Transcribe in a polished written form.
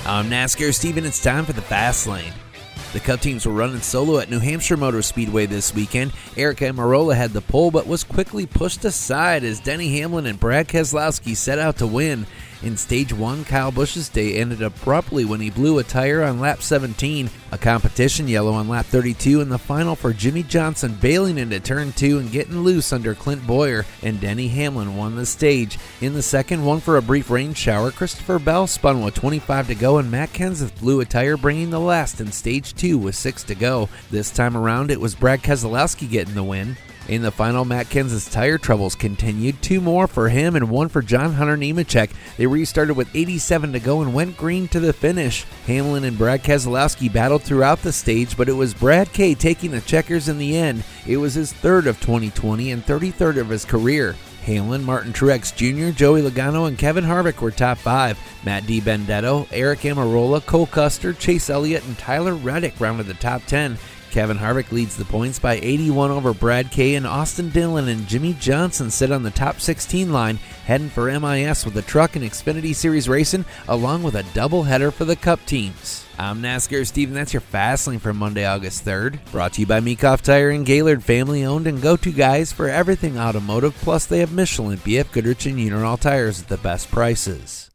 I'm NASCAR Steven. It's time for the Fast Lane. The Cup teams were running solo at New Hampshire Motor Speedway this weekend. Eric Almirola had the pole but was quickly pushed aside as Denny Hamlin and Brad Keselowski set out to win. In Stage 1, Kyle Busch's day ended abruptly when he blew a tire on lap 17, a competition yellow on lap 32, and the final for Jimmie Johnson bailing into turn 2 and getting loose under Clint Bowyer, and Denny Hamlin won the stage. In the second one for a brief rain shower, Christopher Bell spun with 25 to go, and Matt Kenseth blew a tire, bringing the last in Stage 2 with 6 to go. This time around, it was Brad Keselowski getting the win. In the final, Matt Kenseth's tire troubles continued. 2 more for him and 1 for John Hunter Nemechek. They restarted with 87 to go and went green to the finish. Hamlin and Brad Keselowski battled throughout the stage, but it was Brad K taking the checkers in the end. It was his 3rd of 2020 and 33rd of his career. Hamlin, Martin Truex Jr., Joey Logano, and Kevin Harvick were top 5. Matt DiBenedetto, Eric Almirola, Cole Custer, Chase Elliott, and Tyler Reddick rounded the top 10. Kevin Harvick leads the points by 81 over Brad K, and Austin Dillon and Jimmie Johnson sit on the top 16 line, heading for MIS with the Truck and Xfinity Series racing, along with a doubleheader for the Cup teams. I'm NASCAR Steven. That's your Fast Lane for Monday, August 3rd. Brought to you by Meekhoff Tire and Gaylord, family owned and go-to guys for everything automotive. Plus, they have Michelin, BF Goodrich, and Uniroyal tires at the best prices.